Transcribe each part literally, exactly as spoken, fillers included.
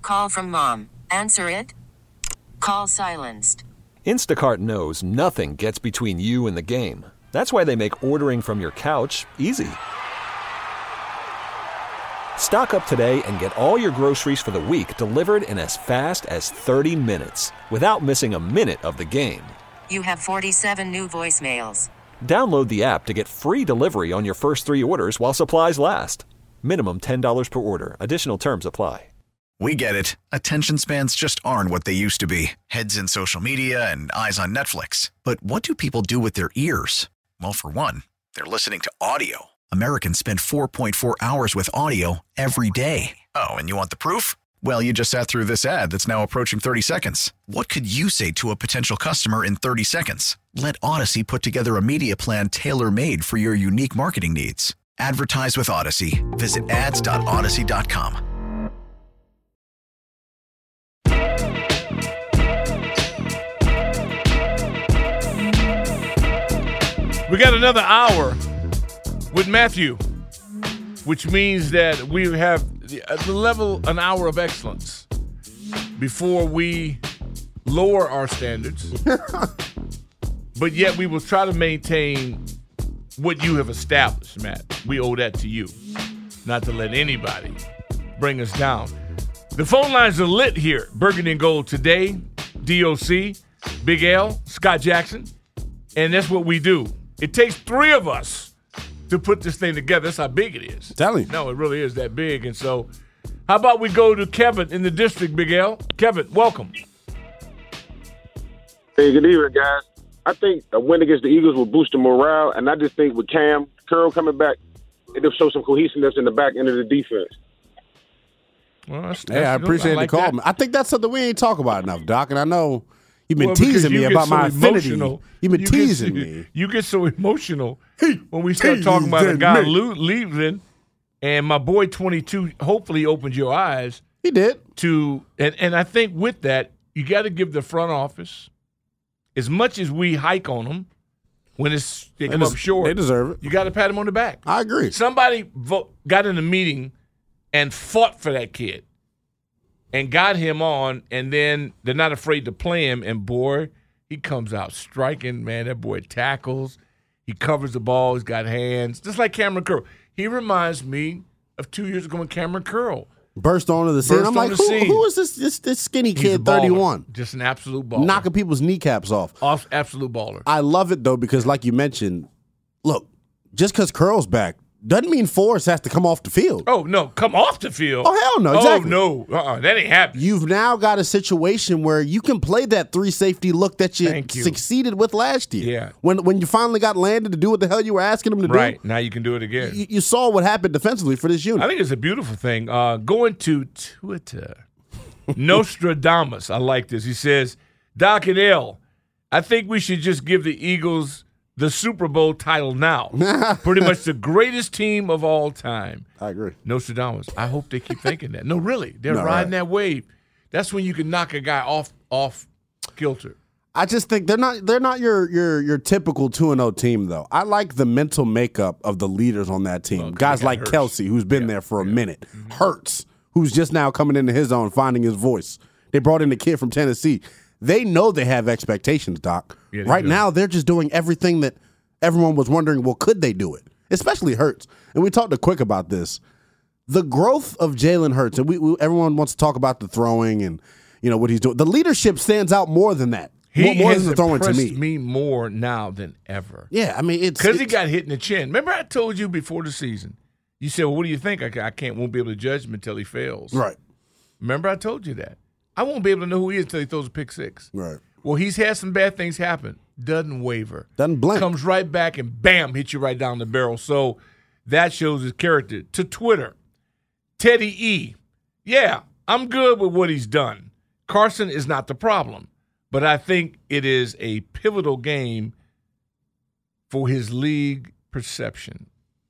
Call from mom. Answer it. Call silenced. Instacart knows nothing gets between you and the game. That's why they make ordering from your couch easy. Stock up today and get all your groceries for the week delivered in as fast as thirty minutes without missing a minute of the game. You have forty-seven new voicemails. Download the app to get free delivery on your first three orders while supplies last. Minimum ten dollars per order. Additional terms apply. We get it. Attention spans just aren't what they used to be. Heads in social media and eyes on Netflix. But what do people do with their ears? Well, for one, they're listening to audio. Americans spend four point four hours with audio every day. Oh, and you want the proof? Well, you just sat through this ad that's now approaching thirty seconds. What could you say to a potential customer in thirty seconds? Let Odyssey put together a media plan tailor-made for your unique marketing needs. Advertise with Odyssey. Visit ads dot odyssey dot com. We got another hour with Matthew, which means that we have the, uh, the level, an hour of excellence before we lower our standards. But yet we will try to maintain what you have established, Matt. We owe that to you, not to let anybody bring us down. The phone lines are lit here. Burgundy and Gold today, D O C, Big L, Scott Jackson, and that's what we do. It takes three of us to put this thing together. That's how big it is. Tell me. No, it really is that big. And so how about we go to Kevin in the district, Big L? Kevin, welcome. Hey, good evening, guys. I think a win against the Eagles will boost the morale, and I just think with Cam Curl coming back, it'll show some cohesiveness in the back end of the defense. Well, that's, Hey, I that's appreciate I like the call. that. man. I think that's something we ain't talk about enough, Doc, and I know you've been Well, because teasing you me get about so my affinity. emotional. You've been You get- teasing you, me. You get so emotional when we start talking about a teasing guy me. lo- leaving, and my boy twenty-two hopefully opened your eyes He did. to, and, and I think with that, you got to give the front office, as much as we hike on them, when it's they come des- up short, they deserve it. You got to pat them on the back. I agree. Somebody vote, got in a meeting and fought for that kid and got him on, and then they're not afraid to play him, and boy, he comes out striking, man. That boy tackles. He covers the ball. He's got hands. Just like Cameron Curl. He reminds me of two years ago when Cameron Curl Burst onto the scene. Burst I'm on like, the who, scene. who is this, this this skinny He's a kid, baller. thirty-one? Just an absolute baller. Knocking people's kneecaps off. Off, absolute baller. I love it, though, because like you mentioned, look, just because Curl's back doesn't mean Forrest has to come off the field. Oh, no. Come off the field. Oh, hell no. Exactly. Oh, no. Uh-uh. That ain't happening. You've now got a situation where you can play that three safety look that you, Thank you. succeeded with last year. Yeah. When when you finally got Landon to do what the hell you were asking him to Right. do. Now you can do it again. You, you saw what happened defensively for this unit. I think it's a beautiful thing. Uh, going to Twitter, Nostradamus, I like this. He says, Doc and L, I think we should just give the Eagles the Super Bowl title now. Pretty much the greatest team of all time. I agree. Nostradamus, I hope they keep thinking that. No, really. They're No, riding right. that wave. That's when you can knock a guy off off kilter. I just think they're not they're not your your your typical two and oh team, though. I like the mental makeup of the leaders on that team. Well, Guys they got like Hurts. Kelsey, who's been Yeah, there for a yeah. minute. Hurts, who's just now coming into his own, finding his voice. They brought in a kid from Tennessee. They know they have expectations, Doc. Yeah, they right do. now, they're just doing everything that everyone was wondering, well, could they do it? Especially Hurts. And we talked to Quick about this. The growth of Jalen Hurts, and we, we everyone wants to talk about the throwing and you know what he's doing. The leadership stands out more than that. He more, more has than the throwing to impressed me. me more now than ever. Yeah, I mean it's Because he it's- got hit in the chin. Remember I told you before the season, you said, well, what do you think? I, ca- I can't, won't be able to judge him until he fails. right, Remember I told you that. I won't be able to know who he is until he throws a pick six. right. Well, he's had some bad things happen. Doesn't waver. Doesn't blink. Comes right back and bam, hits you right down the barrel. So that shows his character. To Twitter, Teddy E. Yeah, I'm good with what he's done. Carson is not the problem, but I think it is a pivotal game for his league perception.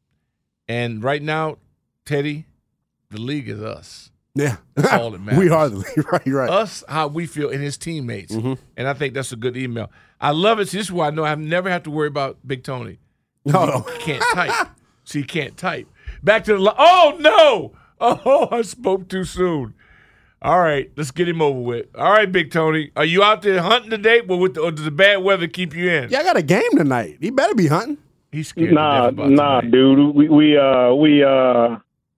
And right now, Teddy, the league is us. Yeah, That's all that matters. we are the league. Right, right. Us, how we feel, and his teammates. Mm-hmm. And I think that's a good email. I love it. See, this is why I know I never have to worry about Big Tony. No, no. He can't type. See, he can't type. Back to the li- – oh, no. Oh, I spoke too soon. All right, let's get him over with. All right, Big Tony. Are you out there hunting today, or, with the, or does the bad weather keep you in? Yeah, I got a game tonight. He better be hunting. He's scared. Nah, to death about nah, tonight. dude. We we uh we uh.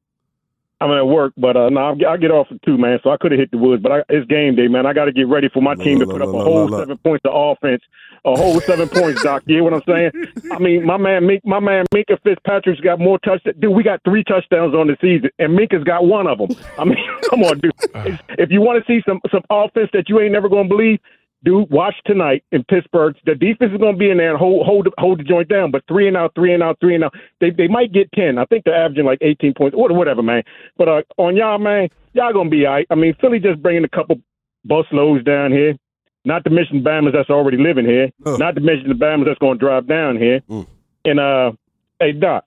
I'm at work, but uh, no, nah, I get off at two, man. So I could have hit the woods, but I, it's game day, man. I got to get ready for my team to put up a whole seven points of offense, a whole seven points, Doc. You hear what I'm saying? I mean, my man, Mink, my man, Minka Fitzpatrick's got more touchdowns. Dude, we got three touchdowns on the season, and Minka's got one of them. I mean, come on, dude. If you want to see some some offense that you ain't never gonna believe, dude, watch tonight in Pittsburgh. The defense is going to be in there and hold hold hold the joint down. But three and out, three and out, three and out. They they might get ten. I think they're averaging like eighteen points or whatever, man. But uh, on y'all, man, y'all going to be all right. I mean, Philly just bringing a couple bus loads down here. Not to mention Bammers that's already living here. Uh. Not to mention the Bammers that's going to drive down here. Mm. And uh, hey Doc,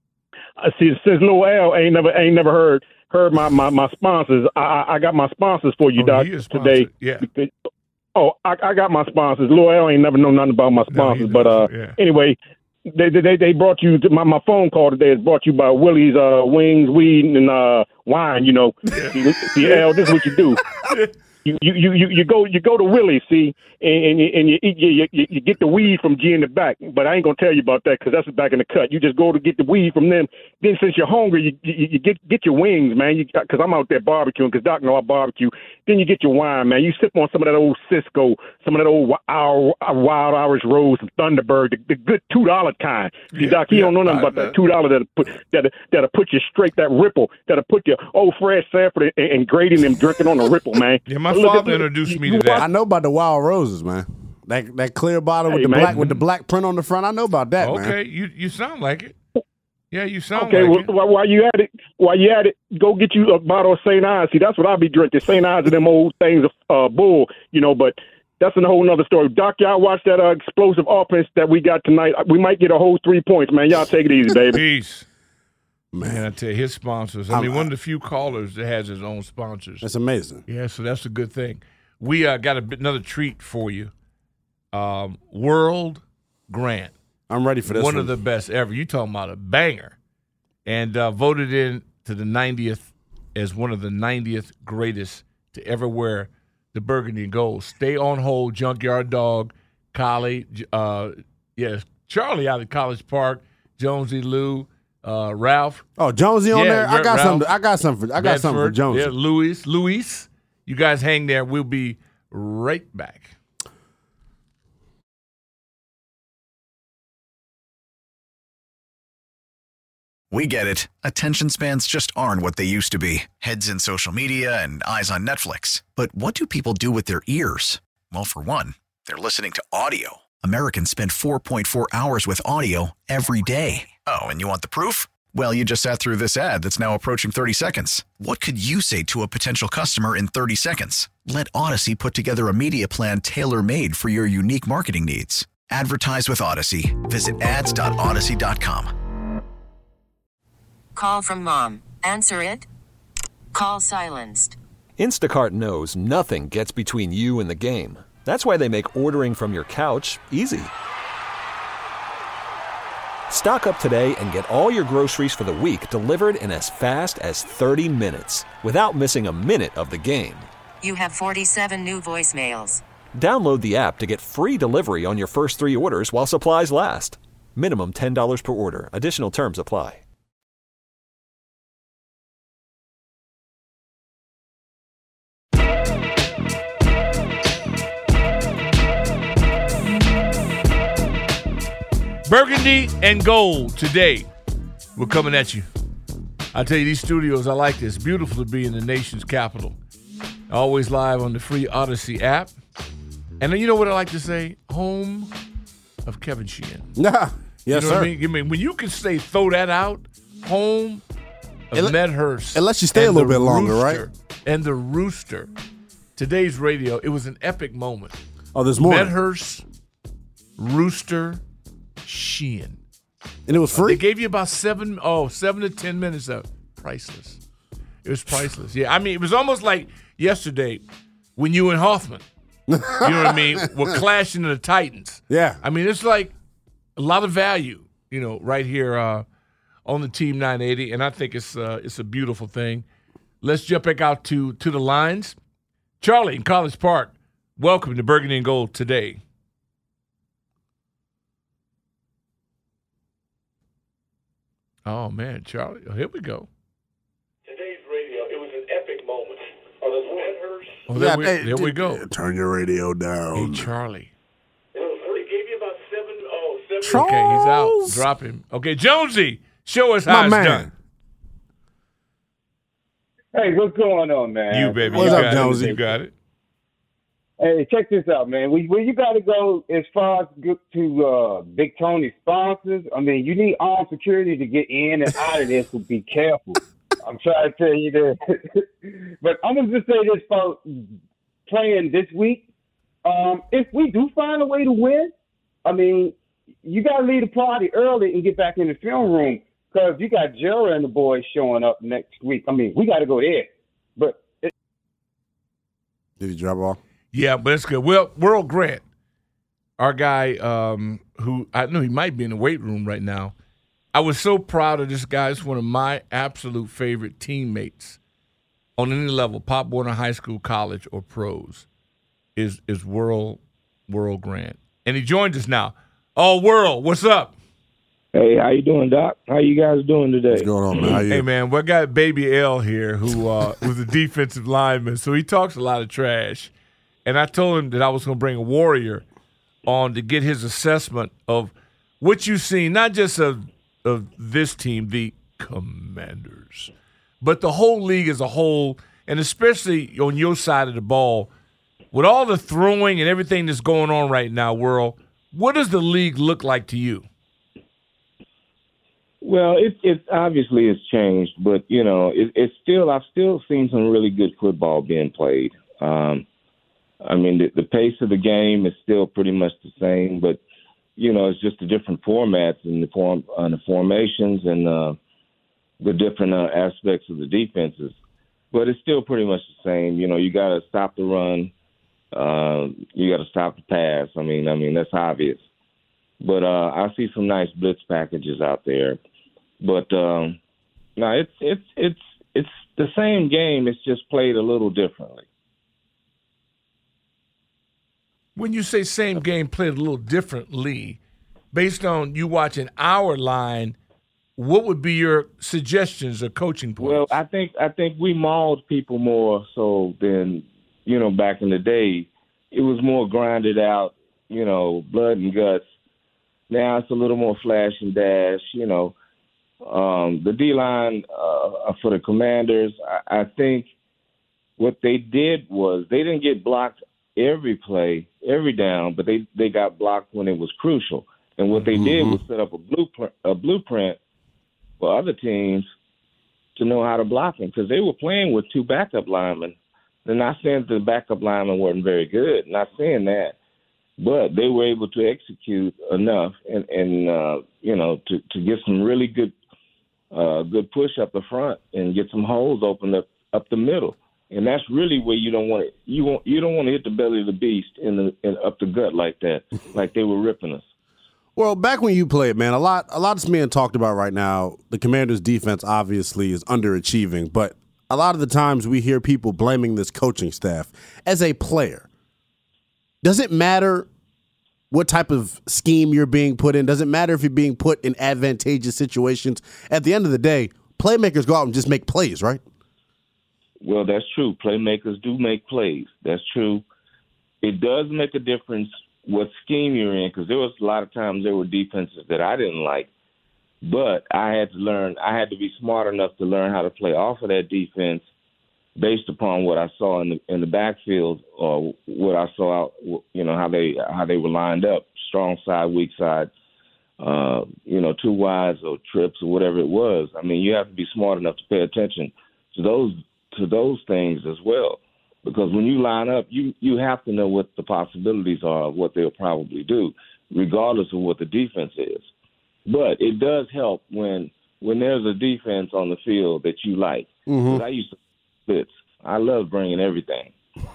I see since Lil L ain't never ain't never heard heard my my, my sponsors. I I got my sponsors for you, oh, Doc, today. Yeah. Because, Oh, I, I got my sponsors. Lil L ain't never know nothing about my sponsors, no, but uh, yeah. anyway, they, they they brought you to my, my phone call today is brought you by Willie's uh, Wings, Weed, and uh, Wine. You know, yeah. see, L, this is what you do. You you, you you go you go to Willie's, see, and, and you and you, you you you get the weed from G in the back. But I ain't gonna tell you about that because that's back in the cut. You just go to get the weed from them. Then since you're hungry, you you, you get get your wings, man. Because I'm out there barbecuing. Because Doc know I barbecue. Then you get your wine, man. You sip on some of that old Cisco, some of that old Wild, Wild Irish Rose, some Thunderbird, the, the good two dollar kind. See, yeah, Doc, he yeah, don't know nothing about that two dollar that'll put that that'll put you straight. That Ripple that'll put you old Fred Sanford and, and Grady them drinking on a Ripple, man. Yeah, my Look father at, introduced me to that. I know about the Wild Roses, man. That that clear bottle hey, with the man. black with the black print on the front. I know about that, okay, man. Okay, you you sound like it. Yeah, you sound okay, like well, it. While you at it, while you at it, go get you a bottle of Saint Ives. See, that's what I'll be drinking. Saint Ives and them old things of uh, bull, you know. But that's a whole nother story. Doc, y'all watch that uh, explosive offense that we got tonight. We might get a whole three points, man. Y'all take it easy, baby. Peace. Man, I tell you, his sponsors. I I'm, mean, one of the few callers that has his own sponsors. That's amazing. Yeah, so that's a good thing. We uh, got a, another treat for you. Um, World Grant. I'm ready for this one. One of the best ever. You talking about a banger. And uh, voted in to the ninetieth as one of the ninetieth greatest to ever wear the burgundy and gold. Stay on hold, Junkyard Dog, Collie, uh, yes, Charlie out at College Park, Jonesy Lou, uh, Ralph. Oh, Jonesy on yeah, there. I got Ralph, something. I got something. For, I got Bedford, something for Jonesy. Yeah, Luis, Luis. You guys hang there. We'll be right back. We get it. Attention spans just aren't what they used to be. Heads in social media and eyes on Netflix. But what do people do with their ears? Well, for one, they're listening to audio. Americans spend four point four hours with audio every day. Oh, and you want the proof? Well, you just sat through this ad that's now approaching thirty seconds. What could you say to a potential customer in thirty seconds? Let Odyssey put together a media plan tailor-made for your unique marketing needs. Advertise with Odyssey. Visit ads dot odyssey dot com. Call from mom. Answer it. Call silenced. Instacart knows nothing gets between you and the game. That's why they make ordering from your couch easy. Stock up today and get all your groceries for the week delivered in as fast as thirty minutes without missing a minute of the game. You have forty-seven new voicemails. Download the app to get free delivery on your first three orders while supplies last. Minimum ten dollars per order. Additional terms apply. Burgundy and gold today. We're coming at you. I tell you, these studios, I like this. Beautiful to be in the nation's capital. Always live on the free Odyssey app. And then you know what I like to say? Home of Kevin Sheehan. Nah, yes, you know sir. What I mean? I mean, when you can say, throw that out, home of it, Medhurst. It lets you stay a little bit longer, Rooster, right? And the Rooster. Today's radio, it was an epic moment. Oh, there's more. Medhurst, Rooster, Sheehan. And it was free? Uh, they gave you about seven, oh, seven to ten minutes of priceless. It was priceless. Yeah, I mean, it was almost like yesterday when you and Hoffman, you know what I mean, were clashing in the Titans. Yeah. I mean, it's like a lot of value, you know, right here uh, on the Team nine eighty, and I think it's uh, it's a beautiful thing. let's jump back out to, to the lines. Charlie in College Park, welcome to Burgundy and Gold today. Oh, man, Charlie. Oh, here we go. Today's radio, it was an epic moment. Are those Medhurst? Oh, there, Yeah, we, hey, there we d- go. Turn your radio Hey, down. Charlie. It was, they gave you about seven, oh, seven. Charles. Okay, he's out. Drop him. Okay, Jonesy, show us how My it's man. done. Hey, what's going on, man? You, baby. What's you up, got Jonesy? It. You got it. Hey, check this out, man. Well, well you got to go as far as go to uh, Big Tony sponsors. I mean, you need armed security to get in and out of this, so be careful. I'm trying to tell you that. But I'm going to just say this for playing this week. Um, if we do find a way to win, I mean, you got to leave the party early and get back in the film room because you got Jera and the boys showing up next week. I mean, we got to go there. But it- Did he drop off? Yeah, but it's good. Well, World Grant, our guy um, who I know he might be in the weight room right now. I was so proud of this guy. It's one of my absolute favorite teammates on any level, Pop Warner High School, college, or pros, is is World World Grant. And he joins us now. Oh, World, what's up? Hey, how you doing, Doc? How you guys doing today? What's going on, man? How you? Hey, man, we got Baby L here who uh, was a defensive lineman, so he talks a lot of trash. And I told him that I was going to bring a Warrior on to get his assessment of what you've seen, not just of, of this team, the Commanders, but the whole league as a whole, and especially on your side of the ball. With all the throwing and everything that's going on right now, World, what does the league look like to you? Well, it, it obviously it's changed, but, you know, it, it's still – I've still seen some really good football being played. Um I mean, the, the pace of the game is still pretty much the same, but, you know, it's just the different formats and the form, uh, the formations and uh, the different uh, aspects of the defenses. But it's still pretty much the same. You know, you got to stop the run. Uh, you got to stop the pass. I mean, I mean that's obvious. But uh, I see some nice blitz packages out there. But um, no, it's it's it's it's the same game. It's just played a little differently. When you say same game played a little differently, based on you watching our line, what would be your suggestions or coaching points? Well, I think I think we mauled people more so than, you know, back in the day. It was more grinded out, you know, blood and guts. Now it's a little more flash and dash, you know. Um, the D-line uh, for the Commanders, I, I think what they did was they didn't get blocked every play, every down, but they, they got blocked when it was crucial. And what they mm-hmm. did was set up a blueprint, a blueprint for other teams to know how to block them because they were playing with two backup linemen. They're not saying that the backup linemen weren't very good, not saying that, but they were able to execute enough and, and uh, you know, to, to get some really good uh, good push up the front and get some holes opened up, up the middle. And that's really where you don't want to you want you don't want to hit the belly of the beast in the in, up the gut like that, like they were ripping us. Well, back when you played, man, a lot a lot is being talked about right now. The Commanders' defense obviously is underachieving, but a lot of the times we hear people blaming this coaching staff. As a player, does it matter what type of scheme you're being put in? Does it matter if you're being put in advantageous situations? At the end of the day, playmakers go out and just make plays, right? Well, that's true. Playmakers do make plays. That's true. It does make a difference what scheme you're in because there was a lot of times there were defenses that I didn't like, but I had to learn. I had to be smart enough to learn how to play off of that defense based upon what I saw in the in the backfield or what I saw out. You know how they how they were lined up, strong side, weak side. Uh, you know, two wides or trips or whatever it was. I mean, you have to be smart enough to pay attention to those. to those things as well, because when you line up, you, you have to know what the possibilities are of what they'll probably do, regardless of what the defense is. But it does help when when there's a defense on the field that you like. Mm-hmm. I used to blitz. I love bringing everything.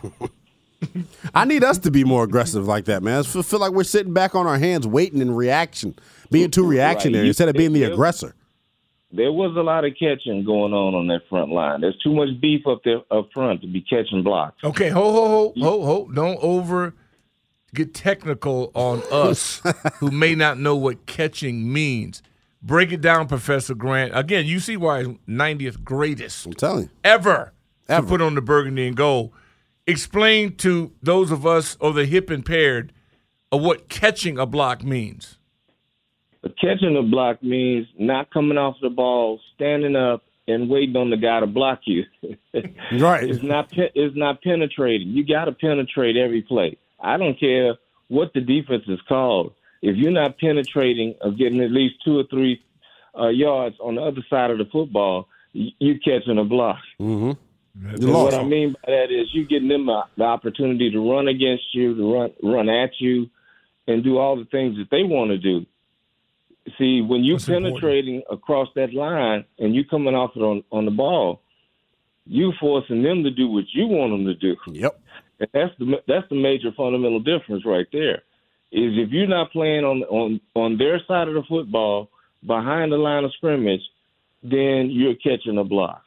I need us to be more aggressive like that, man. I feel like we're sitting back on our hands waiting in reaction, being too reactionary right. instead of being the aggressor. there was a lot of catching going on on that front line. There's too much beef up there up front to be catching blocks. Okay, ho, ho, ho, ho, ho. Don't over get technical on us who may not know what catching means. Break it down, Professor Grant. Again, you see why he's ninetieth greatest I'm telling you. ever, Ever. to put on the burgundy and gold. Explain to those of us or the hip impaired of what catching a block means. Catching a block means not coming off the ball, standing up, and waiting on the guy to block you. Right. It's not pe- it's not penetrating. You got to penetrate every play. I don't care what the defense is called. If you're not penetrating or getting at least two or three uh, yards on the other side of the football, y- you're catching a block. Mm-hmm. And what I mean by that is you're getting them uh, the opportunity to run against you, to run run at you, and do all the things that they want to do. See, when you're That's penetrating important. across that line and you coming off it on, on the ball, you forcing them to do what you want them to do. Yep. And that's the that's the major fundamental difference right there. Is if you're not playing on on on their side of the football behind the line of scrimmage, then you're catching a block.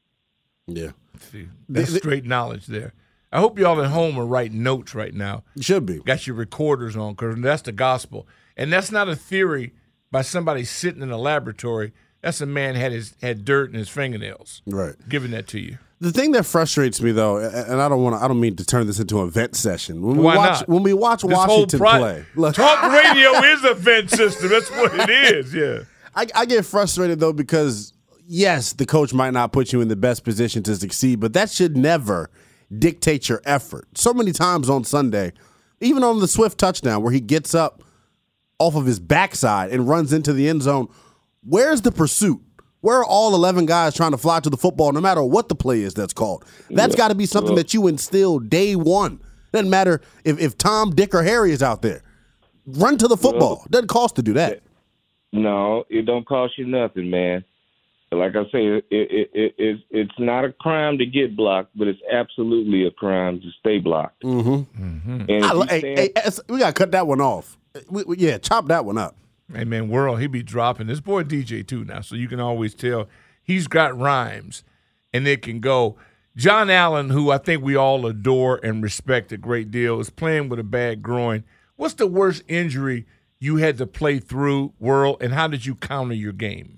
Yeah. See, that's straight knowledge there. I hope y'all at home are writing notes right now. You should be. Got your recorders on, because that's the gospel. And that's not a theory by somebody sitting in a laboratory. That's a man had his had dirt in his fingernails. Right. Giving that to you. The thing that frustrates me, though, and I don't want to, I don't mean to turn this into a vent session. When we Why watch, not? when we watch This Washington whole pro- play, look, Talk radio is a vent system. That's what it is. Yeah. I, I get frustrated though because yes, the coach might not put you in the best position to succeed, but that should never dictate your effort. So many times on Sunday, even on the Swift touchdown where he gets up off of his backside and runs into the end zone, where's the pursuit? Where are all eleven guys trying to fly to the football no matter what the play is that's called? That's got to be something that you instill day one. Doesn't matter if, if Tom, Dick, or Harry is out there. Run to the football. Doesn't cost to do that. No, it don't cost you nothing, man. Like I say, it, it, it, it, it's not a crime to get blocked, but it's absolutely a crime to stay blocked. Mm-hmm. Mm-hmm. And I, if you hey, stand- hey, hey, we got to cut that one off. We, we, yeah, chop that one up. Hey, man, World, he be dropping. This boy D J, too, now, so you can always tell he's got rhymes, and it can go. John Allen, who I think we all adore and respect a great deal, is playing with a bad groin. What's the worst injury you had to play through, World, and how did you counter your game?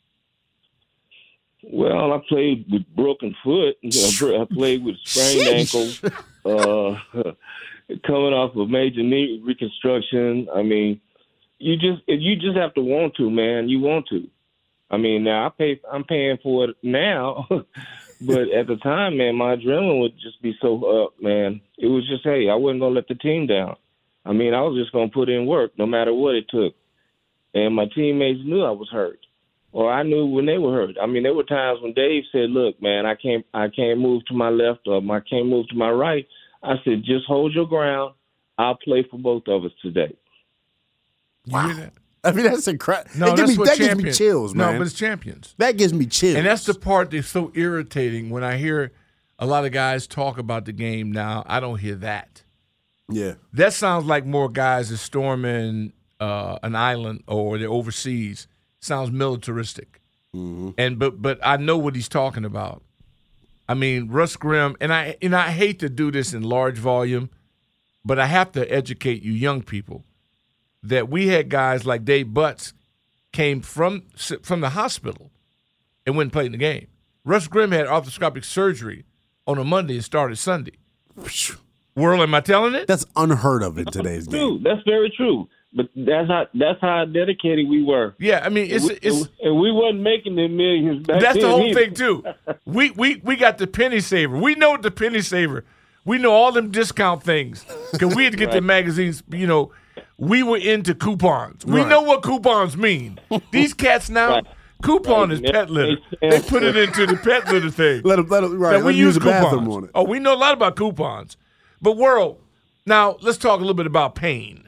Well, I played with broken foot. I played with sprained ankle, uh, coming off of major knee reconstruction. I mean, you just you just have to want to, man. You want to. I mean, now I pay. I'm paying for it now, but at the time, man, my adrenaline would just be so up, man. It was just, hey, I wasn't gonna let the team down. I mean, I was just gonna put in work, no matter what it took. And my teammates knew I was hurt. Or I knew when they were hurt. I mean, there were times when Dave said, "Look, man, I can't, I can't move to my left or I can't move to my right." I said, "Just hold your ground. I'll play for both of us today." Wow. You hear that? I mean, that's incredible. No, that that's gives me, what that gives me champions- chills, man. No, but it's champions. That gives me chills. And that's the part that's so irritating when I hear a lot of guys talk about the game now. I don't hear that. Yeah. That sounds like more guys is storming uh, an island or they're overseas. Sounds militaristic. Mm-hmm. And but but I know what he's talking about. I mean, Russ Grimm, and I and I hate to do this in large volume, but I have to educate you young people that we had guys like Dave Butts came from from the hospital and went and played in the game. Russ Grimm had arthroscopic surgery on a Monday and started Sunday. World, am I telling it? That's unheard of in today's game. True. That's very true. But that's how that's how dedicated we were. Yeah, I mean, it's and we, it's and we wasn't making the millions back that's then the whole either. thing too. We we we got the penny saver. We know the penny saver. We know all them discount things because we had to get Right. the magazines. You know, we were into coupons. We Right. know what coupons mean. These cats now, Right. coupon Right. is pet litter. They put it into the pet litter thing. Let him, let him, right, That let we him use use the bathroom coupons. on it. Oh, we know a lot about coupons. But World, now let's talk a little bit about pain.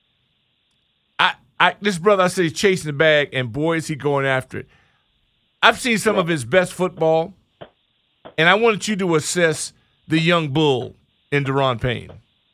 I, I, this brother, I say, he's chasing the bag, and boy, is he going after it. I've seen some of his best football, and I wanted you to assess the young bull in Daron Payne.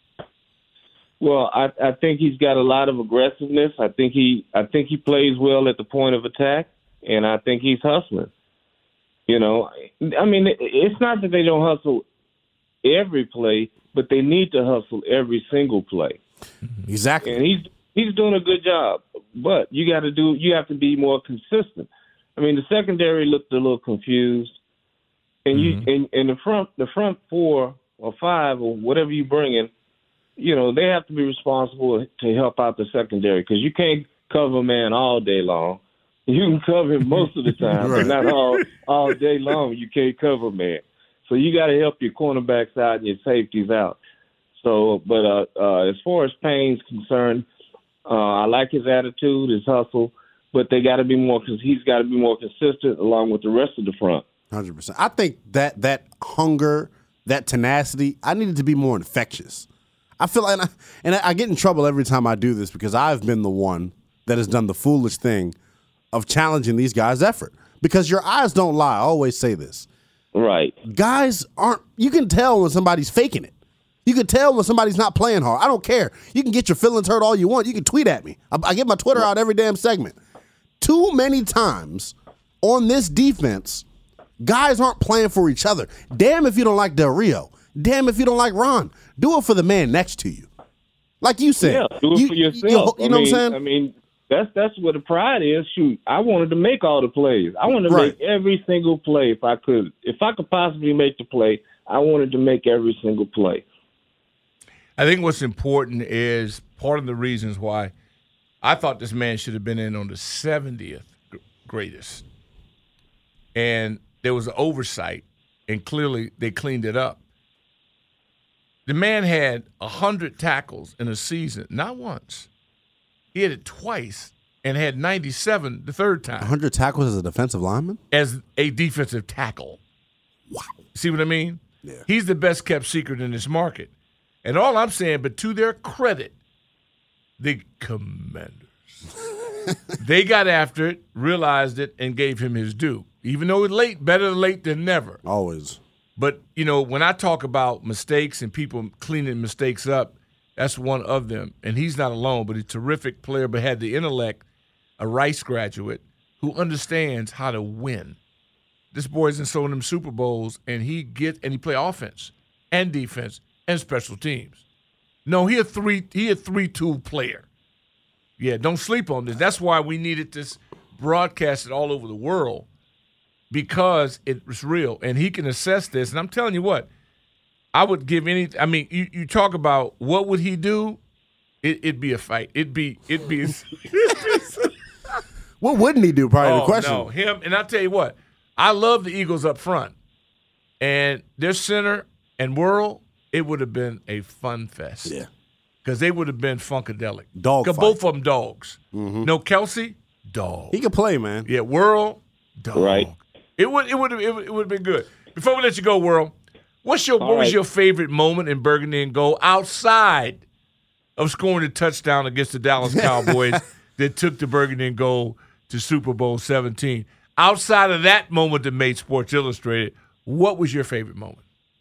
Well, I, I think he's got a lot of aggressiveness. I think he I think he plays well at the point of attack. and I think he's hustling. You know, I mean, it's not that they don't hustle every play, but they need to hustle every single play. Exactly. And he's he's doing a good job, but you got to do you have to be more consistent. I mean, the secondary looked a little confused, and mm-hmm. you and, and the front the front four or five or whatever you bring in, you know, they have to be responsible to help out the secondary because you can't cover a man all day long. You can cover him most of the time, right. but not all all day long. You can't cover a man. So you got to help your cornerbacks out and your safeties out. So, but uh, uh, as far as Payne's concerned, uh, I like his attitude, his hustle, but they got to be more because he's got to be more consistent along with the rest of the front. one hundred percent. I think that that hunger, that tenacity, I need it to be more infectious. I feel like, and I, and I get in trouble every time I do this because I've been the one that has done the foolish thing of challenging these guys' effort. Because your eyes don't lie. I always say this. Right. Guys aren't, you can tell when somebody's faking it. You can tell when somebody's not playing hard. I don't care. You can get your feelings hurt all you want. You can tweet at me. I, I get my Twitter out every damn segment. Too many times on this defense, guys aren't playing for each other. Damn if you don't like Del Rio. Damn if you don't like Ron. Do it for the man next to you. Like you said. Yeah, do it you, for yourself. You, you know I mean, what I'm saying? I mean, that's that's what the pride is. Shoot, I wanted to make all the plays. I wanted to Right. make every single play if I could. If I could possibly make the play, I wanted to make every single play. I think what's important is part of the reasons why I thought this man should have been in on the seventieth greatest. And there was an oversight, and clearly they cleaned it up. The man had one hundred tackles in a season, not once. He had it twice and had ninety-seven the third time. one hundred tackles as a defensive lineman? As a defensive tackle. Wow. See what I mean? Yeah. He's the best kept secret in this market. And all I'm saying, but to their credit, the Commanders, they got after it, realized it, and gave him his due. Even though it's late, better late than never. Always. But, you know, when I talk about mistakes and people cleaning mistakes up, that's one of them. And he's not alone, but he's a terrific player, but had the intellect, a Rice graduate, who understands how to win. This boy's in some of them Super Bowls, and he gets and he play offense and defense and special teams. No, he a three he a three tool player. Yeah, don't sleep on this. That's why we needed this broadcasted all over the world, because it was real, and he can assess this. And I'm telling you what, I would give any. I mean, you, you talk about what would he do? It, it'd be a fight. It'd be it'd be. What wouldn't he do? Probably oh, the question. No, him. And I'll tell you what, I love the Eagles up front, and their center and Worrell. It would have been a fun fest. Yeah. Because they would have been funkadelic. Dog Because fight. both of them dogs. Mm-hmm. No, Kelsey, dog. He can play, man. Yeah, Worrell, dog. Right. It would it would have it would, it would have been good. Before we let you go, Worrell, what's your All what was right. your favorite moment in Burgundy and Gold outside of scoring a touchdown against the Dallas Cowboys that took the Burgundy and Gold to Super Bowl seventeen? Outside of that moment that made Sports Illustrated, what was your favorite moment?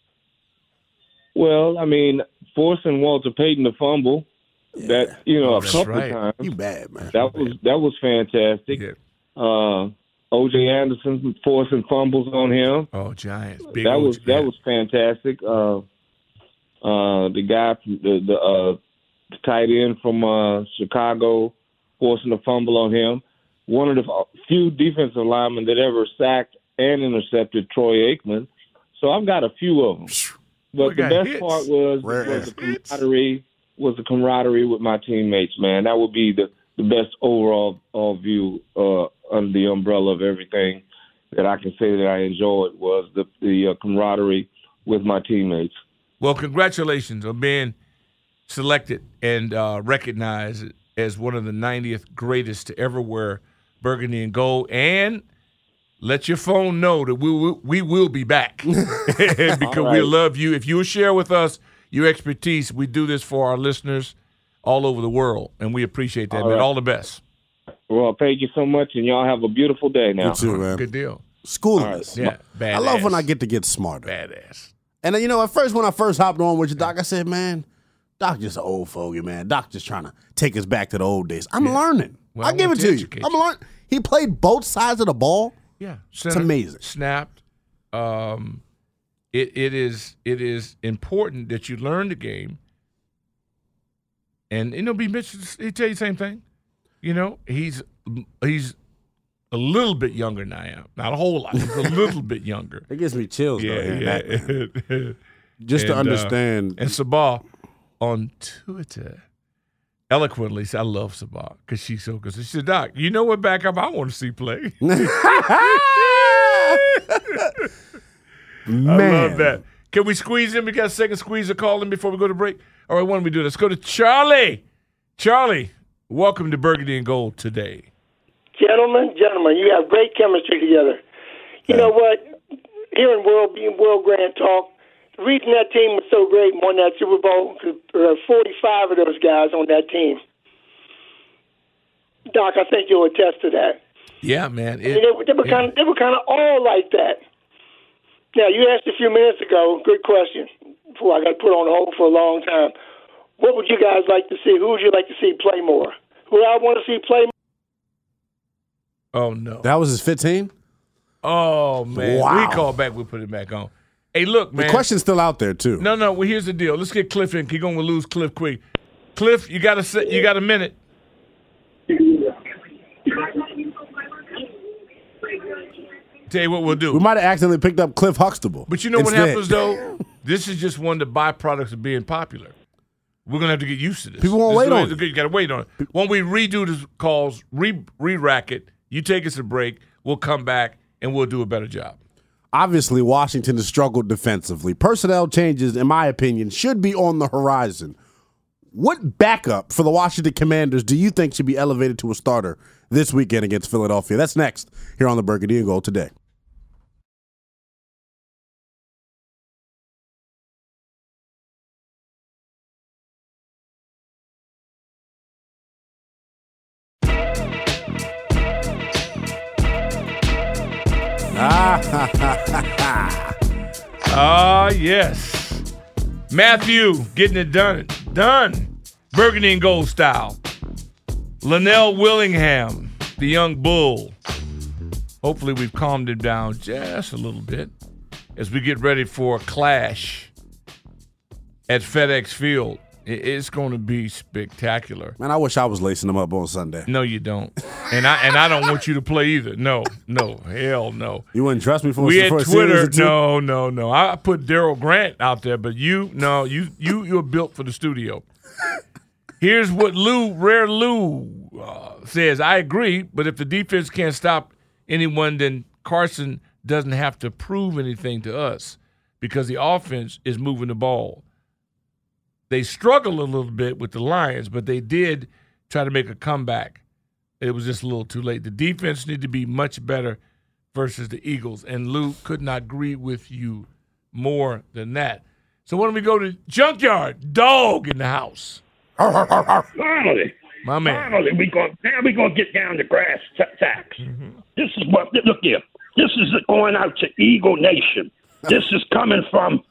Well, I mean, forcing Walter Payton to fumble, Yeah. that you know, Oh, a that's couple right. of times. You bad, man. That was that was fantastic. Yeah. Uh, O J Anderson forcing fumbles on him. Oh, Giants. Big that O J. was that was fantastic. Uh, uh, the guy from the the, uh, the tight end from uh, Chicago forcing a fumble on him. One of the few defensive linemen that ever sacked and intercepted Troy Aikman. So I've got a few of them. But We the got best hits. part was, Rare was the hits. camaraderie. Was the camaraderie with my teammates, man. That would be the, the best overall all view uh, under the umbrella of everything that I can say that I enjoyed was the the uh, camaraderie with my teammates. Well, congratulations on being selected and uh, recognized as one of the ninetieth greatest to ever wear burgundy and gold. And let your phone know that we will, we will be back because All we right. love you. If you will share with us your expertise, we do this for our listeners all over the world, and we appreciate that, All man. right. All the best. Well, thank you so much, and y'all have a beautiful day now. You too, man. Good deal. Schooling All right. us. Yeah, badass. I love when I get to get smarter. Badass. And then, you know, at first when I first hopped on with you, Doc, I said, man, Doc just an old fogey, man. Doc just trying to take us back to the old days. I'm learning. Well, I I give it want to to you. educate I'm you. learning. He played both sides of the ball. Yeah, it's center, amazing. Snapped. Um, it it is it is important that you learn the game. And you know, B. Mitch, he tell you the same thing. You know, he's he's a little bit younger than I am. Not a whole lot. He's a little bit younger. It gives me chills. Yeah, though, yeah. that, Just and, to understand. Uh, and Sabah on Twitter eloquently said, I love Sabah because she's so good. She said, Doc, you know what backup I want to see play? Man. I love that. Can we squeeze in? We got a second squeeze a call in before we go to break? All right, why don't we do this? Let's go to Charlie. Charlie, welcome to Burgundy and Gold today. Gentlemen, gentlemen, you have great chemistry together. You know what? Here in World World Grand Talk, the reason that team was so great and won that Super Bowl, there are forty-five of those guys on that team. Doc, I think you'll attest to that. Yeah, man. I It, mean, they, they were yeah. kind of they were kind of all like that. Now, you asked a few minutes ago, good question, before I got put on hold for a long time. What would you guys like to see? Who would you like to see play more? Who I want to see play more? Oh, no. That was his fifteen? Oh, man. Wow. We call back, we put it back on. Hey, look, man. The question's still out there, too. No, no. Well, here's the deal. Let's get Cliff in. He's going to lose Cliff quick. Cliff, you got a, you got a minute. Tell you what we'll do. We might have accidentally picked up Cliff Huxtable. But you know instead. what happens, though? This is just one of the byproducts of being popular. We're going to have to get used to this. People won't this wait on it. it. You got to wait on it. When we redo the calls, re- re-rack it, you take us a break, we'll come back, and we'll do a better job. Obviously, Washington has struggled defensively. Personnel changes, in my opinion, should be on the horizon. What backup for the Washington Commanders do you think should be elevated to a starter this weekend against Philadelphia? That's next here on the Burgundy and Gold today. Ah, yes. Matthew getting it done. Done. Burgundy and Gold style. Linnell Willingham, the young bull. Hopefully we've calmed him down just a little bit as we get ready for a clash at FedEx Field. It's going to be spectacular. Man, I wish I was lacing them up on Sunday. No, you don't. And I and I don't want you to play either. No, no, hell no. You wouldn't trust me for we a, had for a Twitter. series or two? No, no, no. I put Daryl Grant out there, but you, no, you, you, you're built for the studio. Here's what Lou, Rare Lou, uh, says. I agree, but if the defense can't stop anyone, then Carson doesn't have to prove anything to us because the offense is moving the ball. They struggled a little bit with the Lions, but they did try to make a comeback. It was just a little too late. The defense needed to be much better versus the Eagles, and Lou could not agree with you more than that. So why don't we go to Junkyard? Dog in the house. Finally, my man. Finally, we going now we gonna get down to brass t- tacks. Mm-hmm. This is what look here. This is going out to Eagle Nation. This is coming from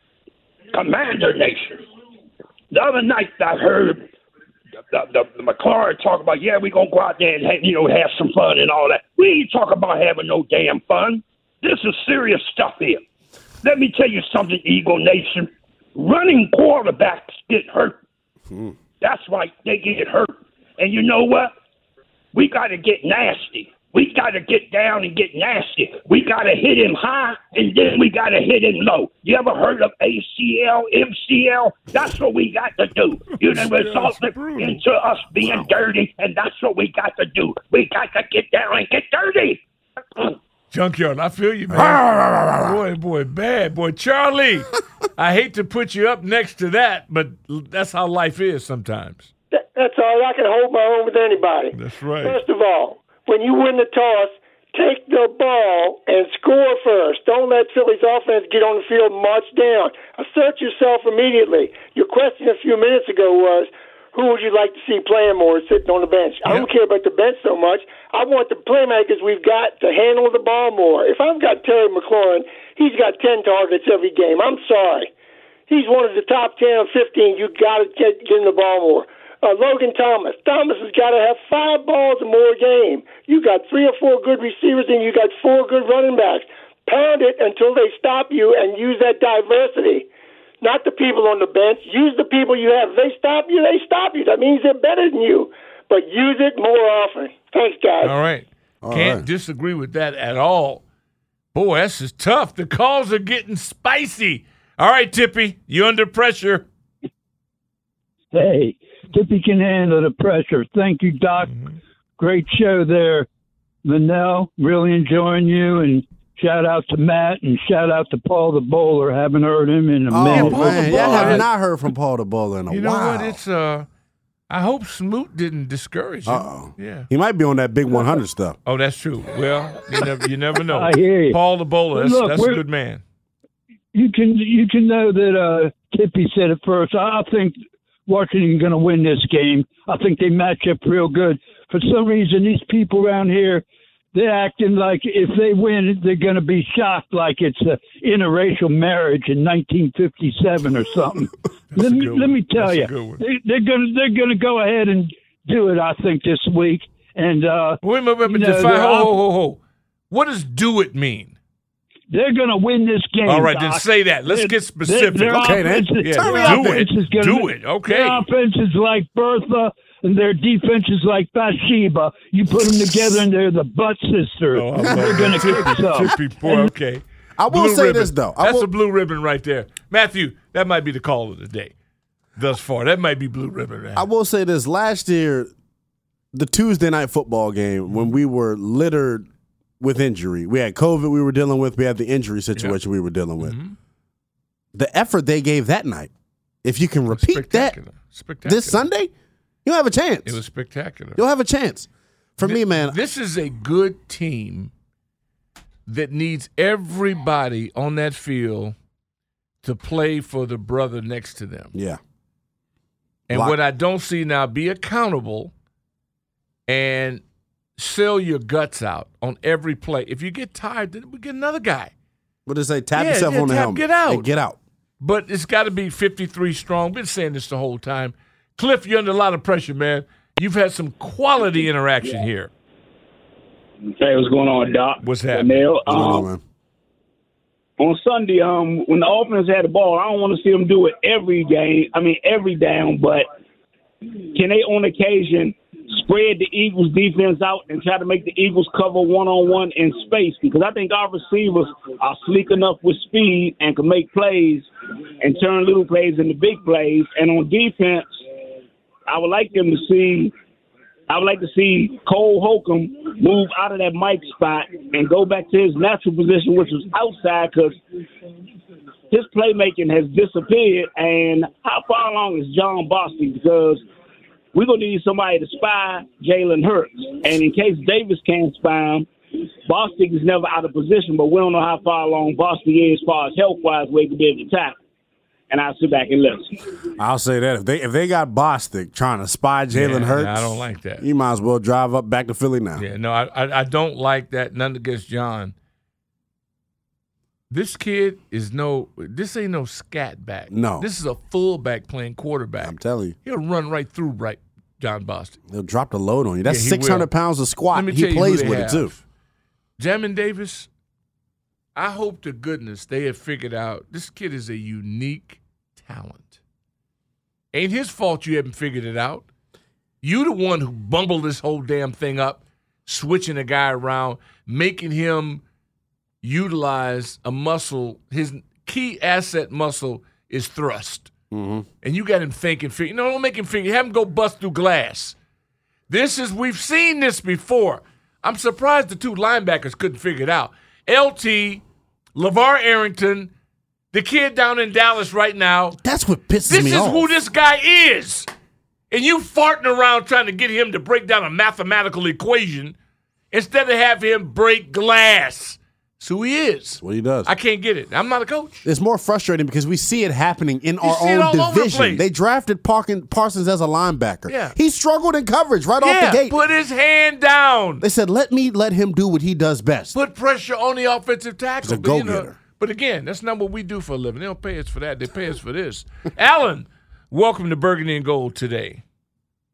Commander Nation. The other night I heard the, the, the McLaurin talk about, yeah, we're going to go out there and, have, you know, have some fun and all that. We ain't talking about having no damn fun. This is serious stuff here. Let me tell you something, Eagle Nation. Running quarterbacks get hurt. Hmm. That's right, they get hurt. And you know what? We got to get nasty. We got to get down and get nasty. We got to hit him high, and then we got to hit him low. You ever heard of A C L, M C L? That's what we got to do. You know, result into us being dirty, and that's what we got to do. We got to get down and get dirty. Junkyard, I feel you, man. boy, boy, bad. Boy, Charlie, I hate to put you up next to that, but that's how life is sometimes. That, that's all. I can hold my own with anybody. That's right. First of all, when you win the toss, take the ball and score first. Don't let Philly's offense get on the field and march down. Assert yourself immediately. Your question a few minutes ago was, who would you like to see playing more sitting on the bench? I don't care about the bench so much. I want the playmakers we've got to handle the ball more. If I've got Terry McLaurin, he's got ten targets every game. I'm sorry. He's one of the top ten or fifteen. You've got to get, get him the ball more. Uh, Logan Thomas. Thomas has got to have five balls or more a game. You got three or four good receivers and you got four good running backs. Pound it until they stop you and use that diversity. Not the people on the bench. Use the people you have. If they stop you, they stop you. That means they're better than you. But use it more often. Thanks, guys. All right. All Can't right. disagree with that at all. Boy, this is tough. The calls are getting spicy. All right, Tippy, you under pressure. Hey, Tippy can handle the pressure. Thank you, Doc. Mm-hmm. Great show there. Linnell, really enjoying you. And shout out to Matt and shout out to Paul the Bowler. Haven't heard him in a Oh, minute. man. Yeah, I have not heard from Paul the Bowler in a You know while. what? It's uh, I hope Smoot didn't discourage you. Uh-oh. Yeah. He might be on that big one hundred stuff. Oh, that's true. Well, you never, you never know. I hear you. Paul the Bowler, that's, Look, that's a we're- good man. You can you can know that uh, Tippy said it first. I think Washington's going to win this game. I think they match up real good. For some reason, these people around here, they're acting like if they win, they're going to be shocked like it's an interracial marriage in nineteen fifty-seven or something. let me let me tell That's a you, good one. they, they're going to they're going to go ahead and do it. I think this week. And uh, Wait a minute, wait a you minute. know, Define, they're ho, off- ho, ho, ho. What does do it mean? They're going to win this game. All right, then Doc. say that. Let's Their- get specific. Their, their Okay, then. offense is- Yeah, their do offense it. is gonna Do be- it. Okay. Their offense is like Bertha, and their defense is like Bathsheba. You put them together, and they're the butt sisters. Oh, I love they're going to that. kick some. Tippy, boy, okay. I will Blue say ribbon. this, though. I That's will- a blue ribbon right there. Matthew, that might be the call of the day thus far. That might be blue ribbon. Man. I will say this. Last year, the Tuesday night football game, when we were littered with injury, we had COVID we were dealing with, we had the injury situation we were dealing with. Mm-hmm. The effort they gave that night, if you can repeat that Spectacular. Spectacular. this Sunday, you'll have a chance. It was spectacular. You'll have a chance. For me, man, This is a good team that needs everybody on that field to play for the brother next to them. yeah. And Block. what I don't see now, be accountable and sell your guts out on every play. If you get tired, then we get another guy. What does they tap Yeah, yourself yeah, on the tap, helmet? get out. Hey, get out. But it's got to be fifty-three strong. Been saying this the whole time. Cliff, you're under a lot of pressure, man. You've had some quality interaction here. Hey, what's going on, Doc? What's happening? Neil, What's going on, um, man? on Sunday, um, when the offense had the ball, I don't want to see them do it every game. I mean, every down, but can they, on occasion, spread the Eagles' defense out and try to make the Eagles cover one-on-one in space? Because I think our receivers are sleek enough with speed and can make plays and turn little plays into big plays. And on defense, I would like them to see I would like to see Cole Holcomb move out of that Mike spot and go back to his natural position, which was outside, because his playmaking has disappeared. And how far along is John Bostic? Because we're going to need somebody to spy Jalen Hurts. And in case Davis can't spy him, Bostic is never out of position, but we don't know how far along Bostic is as far as health-wise where he could be able to tackle. And I'll sit back and listen. I'll say that if they if they got Bostic trying to spy Jalen Yeah, Hurts, I don't like that. You might as well drive up back to Philly now. Yeah, no, I, I I don't like that. None against John. This kid is no. This ain't no scat back. No. This is a fullback playing quarterback. I'm telling you, He'll run right through right John Bostic. He'll drop the load on you. That's Yeah, he six hundred will. pounds of squat. Let me He tell you who plays they with have. it too. Jamin Davis, I hope to goodness they have figured out this kid is a unique talent. Ain't his fault you haven't figured it out. You the one who bungled this whole damn thing up, switching a guy around, making him utilize a muscle. His key asset muscle is thrust. Mm-hmm. And you got him thinking, figure, no, don't make him figure. Have him go bust through glass. This is, we've seen this before. I'm surprised the two linebackers couldn't figure it out. L T, LeVar Arrington, the kid down in Dallas right now. That's what pisses This me is off. who this guy is. And you farting around trying to get him to break down a mathematical equation instead of have him break glass. That's who he is. What he does. I can't get it. I'm not a coach. It's more frustrating because we see it happening in our see it all own over the division. place. They drafted Parkin, Parsons as a linebacker. Yeah. He struggled in coverage right off Yeah, the gate. put his hand down. They said, let me let him do what he does best. Put pressure on the offensive tackle. He's a But, you know, go-getter. but again, that's not what we do for a living. They don't pay us for that. They pay us for this. Alan, welcome to Burgundy and Gold today.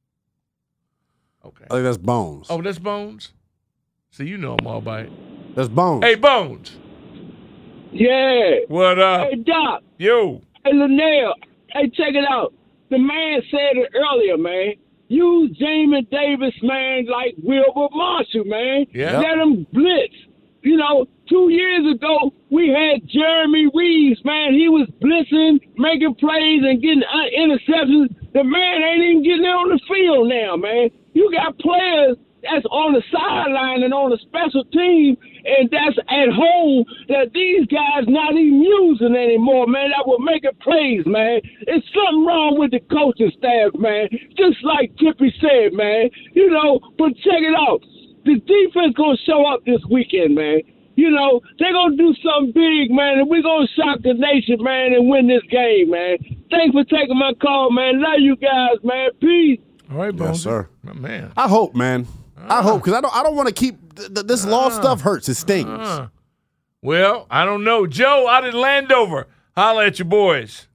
Okay. I think that's Bones. Oh, that's Bones? See, you know him all by it. That's Bones. Hey, Bones. Yeah. What up? Hey, Doc. Yo. Hey, Linnell. Hey, check it out. The man said it earlier, man. Use Jamin Davis, man, like Wilbur Marshall, man. Yeah. Let him blitz. You know, two years ago, we had Jeremy Reeves, man. He was blitzing, making plays, and getting uh, interceptions. The man ain't even getting on the field now, man. You got players that's on the sideline and on the special team, and that's at home that these guys not even using anymore, man. That will make it plays, man. It's something wrong with the coaching staff, man. Just like Tippy said, man. You know, but check it out. The defense gonna show up this weekend, man. You know, they're gonna do something big, man, and we're gonna shock the nation, man, and win this game, man. Thanks for taking my call, man. Love you guys, man. Peace. All right, Bones. Yes, sir. My man. I hope, man. I hope, because I don't I don't want to keep th- th- this law Uh, stuff hurts. It stings. Uh, well, I don't know. Joe out in Landover. Holla at your boys.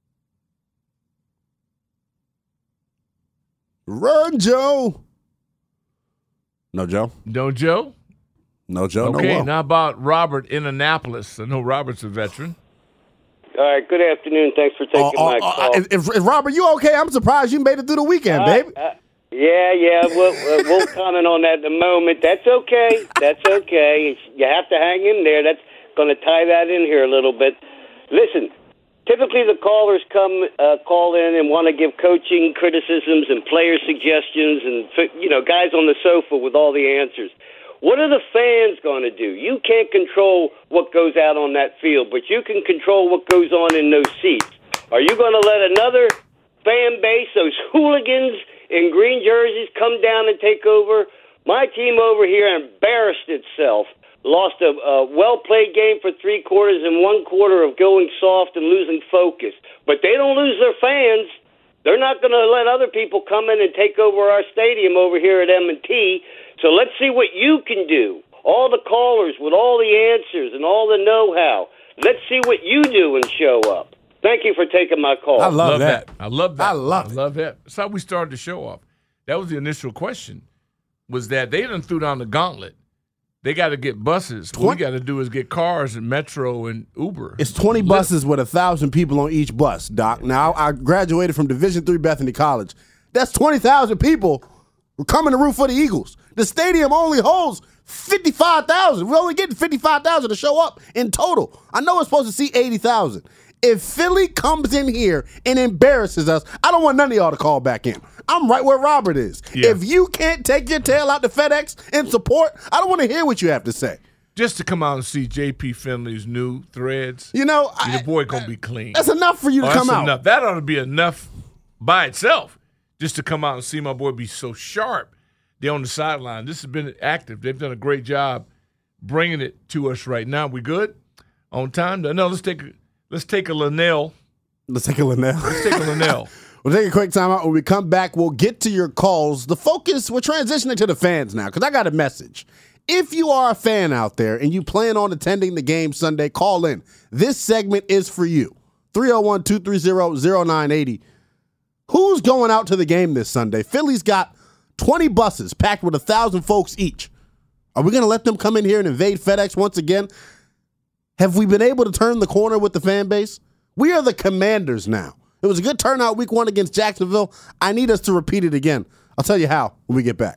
Run, Joe. No, Joe. No, Joe? No, Joe. Okay, no, Will. now about Robert in Annapolis. I know Robert's a veteran. All right, good afternoon. Thanks for taking Uh, uh, my uh, call. if, if, if Robert, you okay? I'm surprised you made it through the weekend, Uh, baby. uh, yeah, yeah, we'll, uh, we'll comment on that in a moment. That's okay. That's okay. It's, you have to hang in there. That's going to tie that in here a little bit. Listen, typically the callers come uh, call in and want to give coaching criticisms and player suggestions and, you know, guys on the sofa with all the answers. What are the fans going to do? You can't control what goes out on that field, but you can control what goes on in those seats. Are you going to let another fan base, those hooligans in green jerseys, come down and take over? My team over here embarrassed itself, lost a, a well-played game for three quarters and one quarter of going soft and losing focus. But they don't lose their fans. They're not going to let other people come in and take over our stadium over here at M and T. So let's see what you can do. All the callers with all the answers and all the know-how. Let's see what you do and show up. Thank you for taking my call. I love, love that. that. I love that. I love I it. love that. That's how we started the show off. That was the initial question, was that they done threw down the gauntlet. They got to get buses. What we got to do is get cars and Metro and Uber. It's twenty buses with a thousand people on each bus, Doc. Now I graduated from Division three Bethany College. That's twenty thousand people coming to root for the Eagles. The stadium only holds fifty-five thousand. We're only getting fifty-five thousand to show up in total. I know it's supposed to seat eighty thousand. If Philly comes in here and embarrasses us, I don't want none of y'all to call back in. I'm right where Robert is. Yeah. If you can't take your tail out to FedEx in support, I don't want to hear what you have to say. Just to come out and see J P Finley's new threads. You know, your I, boy going to be clean. That's enough for you to Oh, come that's out. Enough. That ought to be enough by itself, just to come out and see my boy be so sharp. They're on the sideline. This has been active. They've done a great job bringing it to us right now. We good? On time? No, let's take a, let's take a Linnell. Let's take a Linnell. Let's take a Linnell. We'll take a quick time out. When we come back, we'll get to your calls. The focus, we're transitioning to the fans now, because I got a message. If you are a fan out there and you plan on attending the game Sunday, call in. This segment is for you. three oh one, two three zero, zero nine eight zero. Who's going out to the game this Sunday? Philly's got twenty buses packed with one thousand folks each. Are we going to let them come in here and invade FedEx once again? Have we been able to turn the corner with the fan base? We are the Commanders now. It was a good turnout week one against Jacksonville. I need us to repeat it again. I'll tell you how when we get back.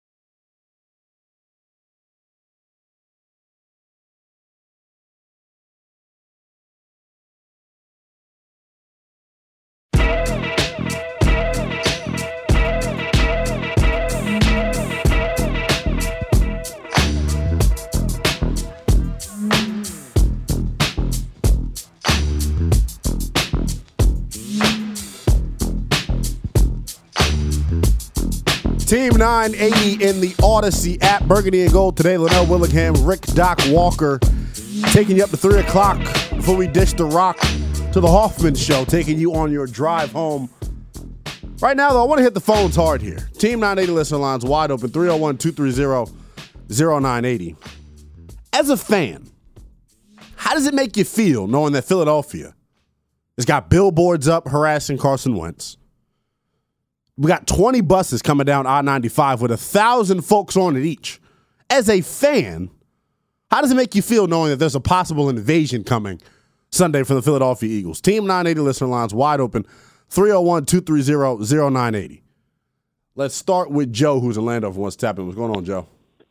Team nine eighty in the Odyssey app. Burgundy and Gold today. Linnell Willingham, Rick Doc Walker taking you up to three o'clock before we dish the rock to the Hoffman Show, taking you on your drive home. Right now, though, I want to hit the phones hard here. Team nine eighty listener lines wide open, three oh one, two three zero, zero nine eight zero. As a fan, how does it make you feel knowing that Philadelphia has got billboards up harassing Carson Wentz? We got twenty buses coming down I ninety-five with a thousand folks on it each. As a fan, how does it make you feel knowing that there's a possible invasion coming Sunday from the Philadelphia Eagles? Team nine eighty listener lines wide open, three oh one, two three zero, zero nine eight zero. Let's start with Joe, who's in Landover, wants to tap in. What's going on, Joe?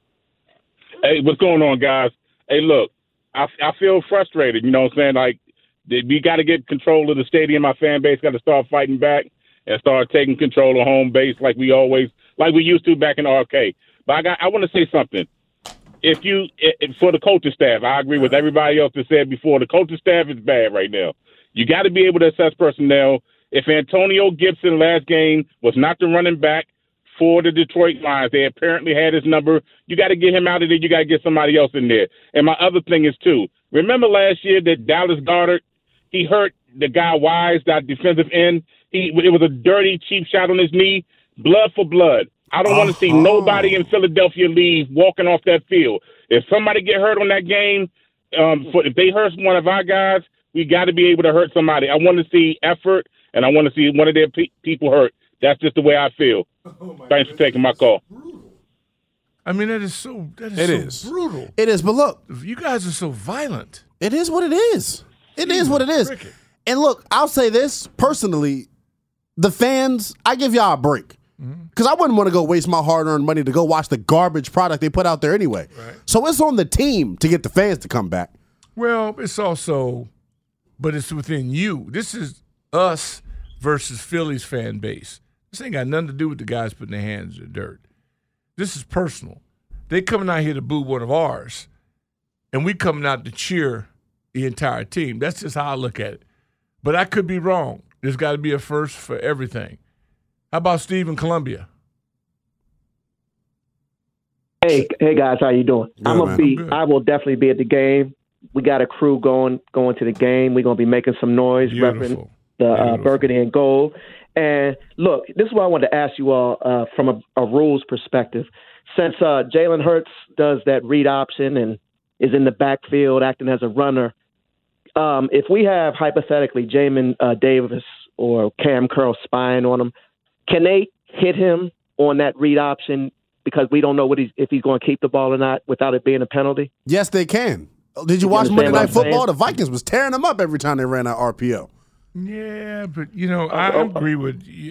Hey, what's going on, guys? Hey, look, I, I feel frustrated. You know what I'm saying? Like, we got to get control of the stadium. My fan base got to start fighting back and start taking control of home base like we always, like we used to back in R K. But I got, I want to say something. If you, if, for the coaching staff, I agree with everybody else that said before. The coaching staff is bad right now. You got to be able to assess personnel. If Antonio Gibson last game was not the running back for the Detroit Lions, they apparently had his number. You got to get him out of there. You got to get somebody else in there. And my other thing is, too, remember last year that Dallas Goedert, he hurt the guy Wise, that defensive end. He, it was a dirty, cheap shot on his knee. Blood for blood. I don't uh-huh. want to see nobody in Philadelphia leave walking off that field. If somebody get hurt on that game, um, for, if they hurt one of our guys, we got to be able to hurt somebody. I want to see effort, and I want to see one of their pe- people hurt. That's just the way I feel. Oh Thanks for taking my call. I mean, that is so that is it so is. brutal. It is, but look. You guys are so violent. It is what it is. It Jeez, is what it is. Cricket. And look, I'll say this personally, the fans, I give y'all a break. Because mm-hmm. I wouldn't want to go waste my hard-earned money to go watch the garbage product they put out there anyway. Right. So it's on the team to get the fans to come back. Well, it's also, but it's within you. This is us versus Philly's fan base. This ain't got nothing to do with the guys putting their hands in the dirt. This is personal. They coming out here to boo one of ours, and we coming out to cheer the entire team. That's just how I look at it. But I could be wrong. There's got to be a first for everything. How about Steve in Columbia? Hey, hey guys, how you doing? Good, I'm gonna man. be. I will definitely be at the game. We got a crew going going to the game. We're gonna be making some noise, repping the uh, burgundy and gold. And look, this is what I wanted to ask you all uh, from a, a rules perspective. Since uh, Jalen Hurts does that read option and is in the backfield acting as a runner, um, if we have hypothetically Jamin uh, Davis or Cam Curl spying on him, can they hit him on that read option because we don't know what he's, if he's going to keep the ball or not without it being a penalty? Yes, they can. Did you, you watch Monday Night Football? The Vikings was tearing them up every time they ran that R P O. Yeah, but, you know, I oh, agree with you.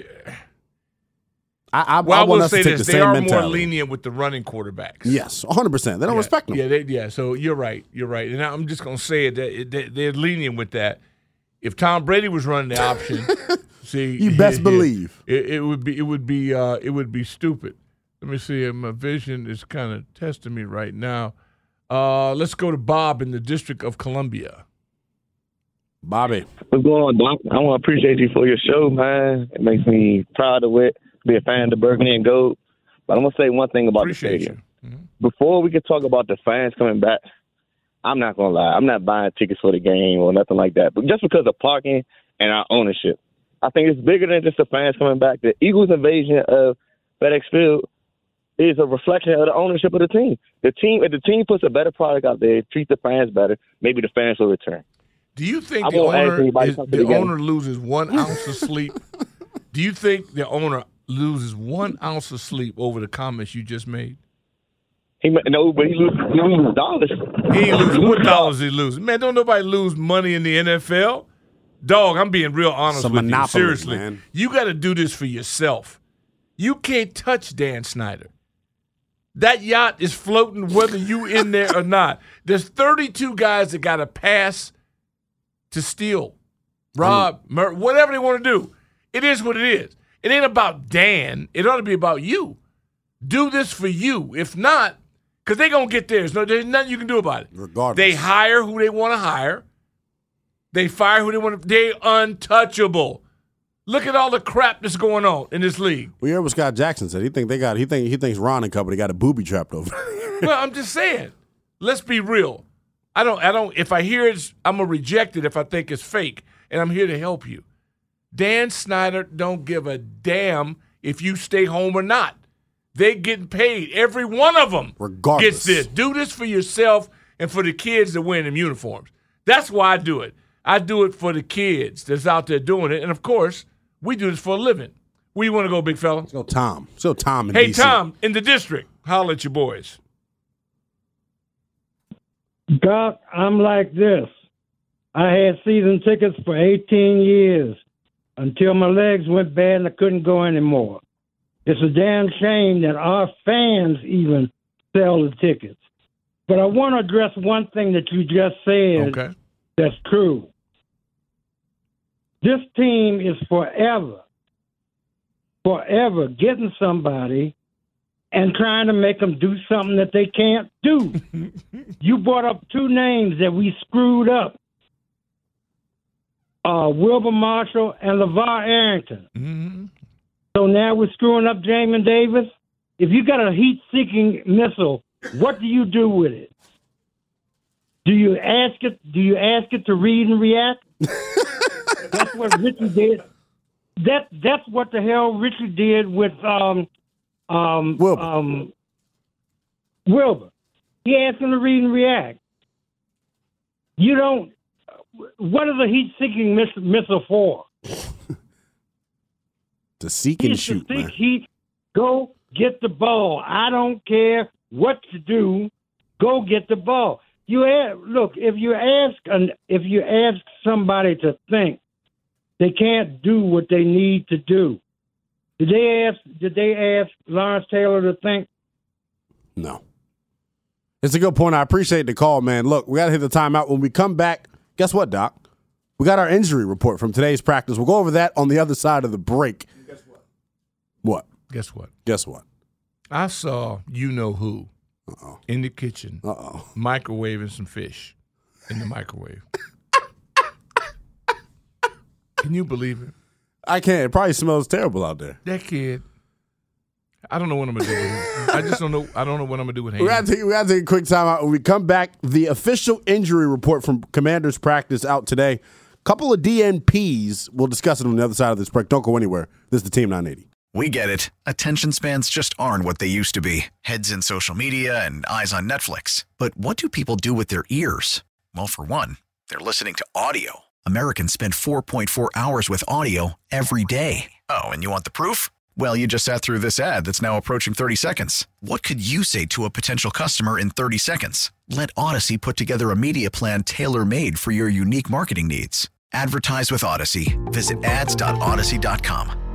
I, I, well, I, I want will us say to take this. the They same are mentality. more lenient with the running quarterbacks. Yes, one hundred percent. They don't yeah, respect them. Yeah, they, yeah, so you're right. You're right. And I'm just going to say it, that they, they're lenient with that. If Tom Brady was running the option, see, you best it, believe it, it would be it would be uh, it would be stupid. Let me see. My vision is kind of testing me right now. Uh, let's go to Bob in the District of Columbia. Bobby, what's going on, Doc? I want to appreciate you for your show, man. It makes me proud of it. Be a fan of the burgundy and gold. But I'm gonna say one thing about appreciate the stadium. Mm-hmm. Before we can talk about the fans coming back, I'm not gonna lie. I'm not buying tickets for the game or nothing like that. But just because of parking and our ownership, I think it's bigger than just the fans coming back. The Eagles' invasion of FedEx Field is a reflection of the ownership of the team. The team, if the team puts a better product out there, treats the fans better, maybe the fans will return. Do you think the owner is, the owner loses one ounce of sleep? Do you think the owner loses one ounce of sleep over the comments you just made? He no, but he loses, he loses dollars. He ain't losing. What dollars he losing? Man, don't nobody lose money in the N F L. Dog, I'm being real honest with monopoly, you. Seriously, man. You got to do this for yourself. You can't touch Dan Snyder. That yacht is floating whether you in there or not. There's thirty-two guys that got a pass to steal, rob, murder, whatever they want to do. It is what it is. It ain't about Dan. It ought to be about you. Do this for you. If not, because they're going to get theirs. No, there's nothing you can do about it. Regardless. They hire who they want to hire. They fire who they want to. They're untouchable. Look at all the crap that's going on in this league. We heard what Scott Jackson said. He think they got. He think he thinks Ron and company got a booby trapped over. Well, I'm just saying. Let's be real. I don't. I don't. If I hear it, I'm gonna reject it if I think it's fake, and I'm here to help you. Dan Snyder don't give a damn if you stay home or not. They getting paid. Every one of them Regardless. gets this. Do this for yourself and for the kids that wear them uniforms. That's why I do it. I do it for the kids that's out there doing it, and of course, we do this for a living. Where you want to go, big fella? Let's go Tom. Let's go Tom in Hey, D C. Tom, in the district. Holler at your boys. Doc, I'm like this. I had season tickets for eighteen years until my legs went bad and I couldn't go anymore. It's a damn shame that our fans even sell the tickets. But I want to address one thing that you just said okay. that's true. This team is forever, forever getting somebody and trying to make them do something that they can't do. You brought up two names that we screwed up. Uh, Wilbur Marshall and LeVar Arrington. Mm-hmm. So now we're screwing up Jamin Davis. If you got a heat-seeking missile, what do you do with it? Do you ask it? Do you ask it to read and react? That's what Richie did. That that's what the hell Richie did with um um Wilbur. um Wilbur. He asked him to read and react. You don't. What is a heat-seeking miss- missile for? To seek and He's shoot, to seek man. heat. Go get the ball. I don't care what to do. Go get the ball. You ask, look. If you ask an, if you ask somebody to think, they can't do what they need to do. Did they ask? Did they ask Lawrence Taylor to think? No. It's a good point. I appreciate the call, man. Look, we got to hit the timeout. When we come back, guess what, Doc? We got our injury report from today's practice. We'll go over that on the other side of the break. Guess what? What? Guess what? Guess what? I saw you-know-who Uh-oh. in the kitchen Uh-oh. microwaving some fish in the microwave. Can you believe it? I can't. It probably smells terrible out there. That kid, I don't know what I'm going to do with him. I just don't know. I don't know what I'm going to do with him. We got to take, we got to take a quick time out. When we come back, the official injury report from Commanders practice out today. Couple of D N Ps. We'll discuss it on the other side of this break. Don't go anywhere. This is the Team nine eighty. We get it. Attention spans just aren't what they used to be. Heads in social media and eyes on Netflix. But what do people do with their ears? Well, for one, they're listening to audio. Americans spend four point four hours with audio every day. Oh, and you want the proof? Well, you just sat through this ad that's now approaching thirty seconds. What could you say to a potential customer in thirty seconds? Let Odyssey put together a media plan tailor-made for your unique marketing needs. Advertise with Odyssey. Visit ads dot odyssey dot com.